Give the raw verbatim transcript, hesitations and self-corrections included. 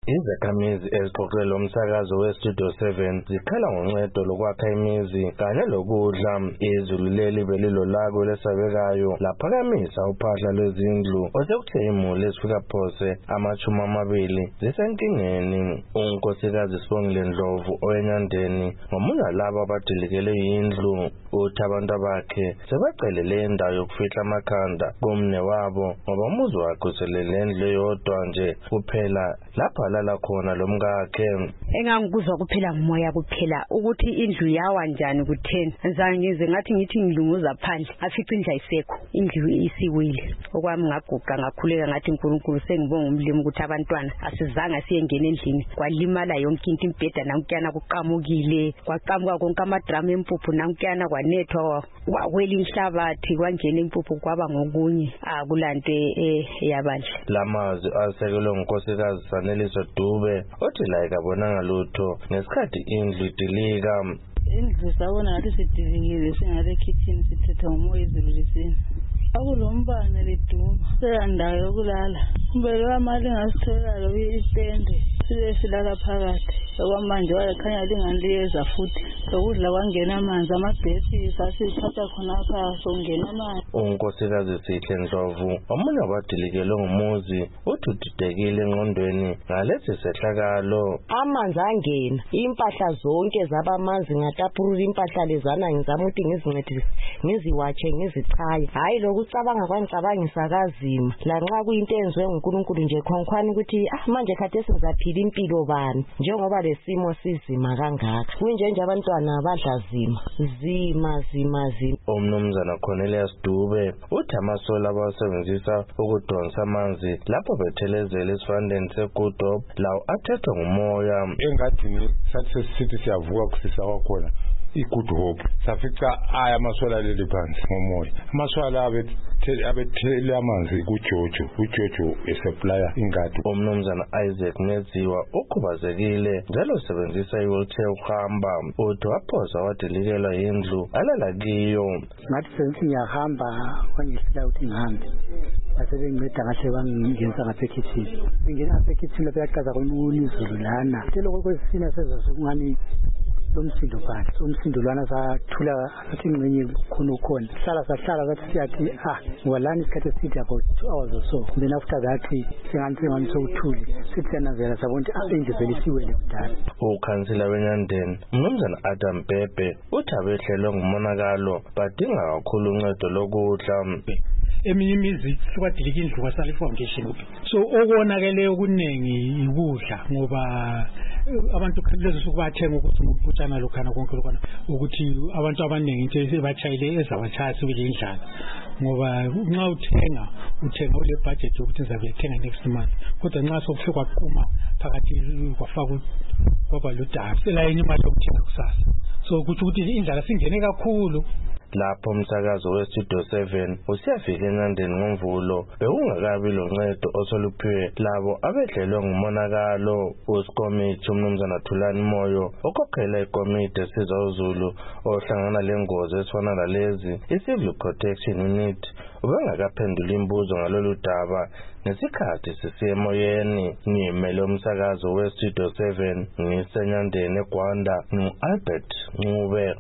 Izakhamizi ezixoxelwe umsakazo weStudio seven zikhala ngoncedo lokwakha imizi kanye lokudla. Izulu leli belilolako lesabekayo laphakamisa uphahla lwezindlu osekuthe imuli ezifika phose amachumi amabili zisenkingeni. Unkosikazi Sibongile Ndlovu oyenyandeni ngomunye walabo abadilikele yindlu uthi abantu bakhe sebacelele indawo yokufihla amakhanda kumne wabo ngoba umuzi wakhe uselele endlu eyodwa nje kuphela lapha alala khona lomkakhe. Engangikuzwa kuphela ngumoya kuphela ukuthi indlu yawa njani kutheni ngize ngathi ngithi ngilunguza phandle afica indlu ayisekho indlu isiwile okwami ngaguqa ngakhuleka ngathi uNkulunkulu sengibonga umlimi ukuthi abantwana asizange siyengena endlini kwalimala yonke into imbheda nankuyana kuqamukile kwaqamuka konke amadrama empuphu nankuyana kwanethwa kwawela inhlabathi kwangena impuphu kwaba ngokunye akulanto eyabandla. Lamazwi asekelwe ngunkosikazi Saneliso Dube othi la ikabonanga lutho ngesikhathi indlu idilika. Indlu sabona ngathi sidilikile singale kitchen sithetha ngomoya izulu lisina. Akulombane liduma seyandawo yokulala kumbele amali ngasithola lo istende sile silala phakathi okwamanje wayekhanya linganiyeza futhi lokudla kwangena amanzi amabhesi sasithatha khonapha songena amanzi. Unkosikazi Sihle Ndlovu omunye wabadilikele ngumuzi uthi udidekile engqondweni ngalesi sehlakalo. Amanzi angena impahla zonke zabamanzi ngatapurula impahla lezana ngizama ukuthi ngizincedise ngiziwatshe ngizichaye hayi lokucabanga kwangicabangisa kazima lanxa kuyinto enziwe nguNkulunkulu nje khonkhwana ukuthi ah manje khathesi sizaphila impilo bani njengoba lesimo sizima kangaka kunje nje abantwana abadla zima zima zima zima. Umnumzana Cornelius Dube uthi amasola abawasebenzisa ukudonsa amanzi lapho bethelezela esivandeni seGudop lawo athethwa ngumoya. Engadini sathi sithi siyavuka kusisa wakhona iGood Hope safica aya amasola leli phansi ngomoya amasola abethele amanzi kuJojo uJojo esupplier ingadi. Umnumzana Isaac Neziwa ukhubazekile njalo usebenzisa iwheelchair ukuhamba uthi waphosa wadilikelwa indlu alala kiyo. Ngathi sengithi ngiyahamba kwangisila ukuthi ngihambe basebenginceda kahle bangingenisa ngapha ekitchen ngingena ngapha ekitchen lapha yaqaza konizulu lana lokho kwesina sezasukungani lomsindo phansi umsindo lwana sathula athi ngcenye khona ukhona hlala sahlala sathi siyathi ah ngwalani isikhathi eside about two hours or so then after that singanthi ngani sokuthuli sithi yanazela sabona ukuthi enje velisiwele kudala. Ukhansila wenyandeni umnumzana Adam Bebe uthi abehlelwe ngumonakalo badinga kakhulu uncedo lokudla. Eminye imizi sikwadilika indlu kwasala ifoundation so okonakele okuningi ikudla ngoba abantu lezo sokubathenga ukuthi ngubutshana lokhana konke lokhana ukuthi abantu abaningi into esebachayile ezabachaya sibile indlala ngoba nxa uthenga uthenga ule budget ukuthi ngizabe ethenga next month kodwa nxa sokufika kwaqhuma phakathi kwafaka kwaba ludaba sela yenye imali yokuthenga kusasa so kuthi ukuthi indlala singene kakhulu. Lapho umsakazo weStudio seven usiyafika eNyandeni ngoMvulo bekungakabi loncedo osoluphiwe labo abehlelwe ngumonakalo. Usikomiti umnumzana Thulani Moyo okhokhela ikomiti esiza uZulu ohlangana lengozi esifana nalezi iCivil Protection Unit ubengakaphendula imbuzo ngalolu daba ngesikhathi sisiyemoyeni. Ngimele umsakazo weStudio seven ngiseNyandeni eGwanda no Albert Ncube.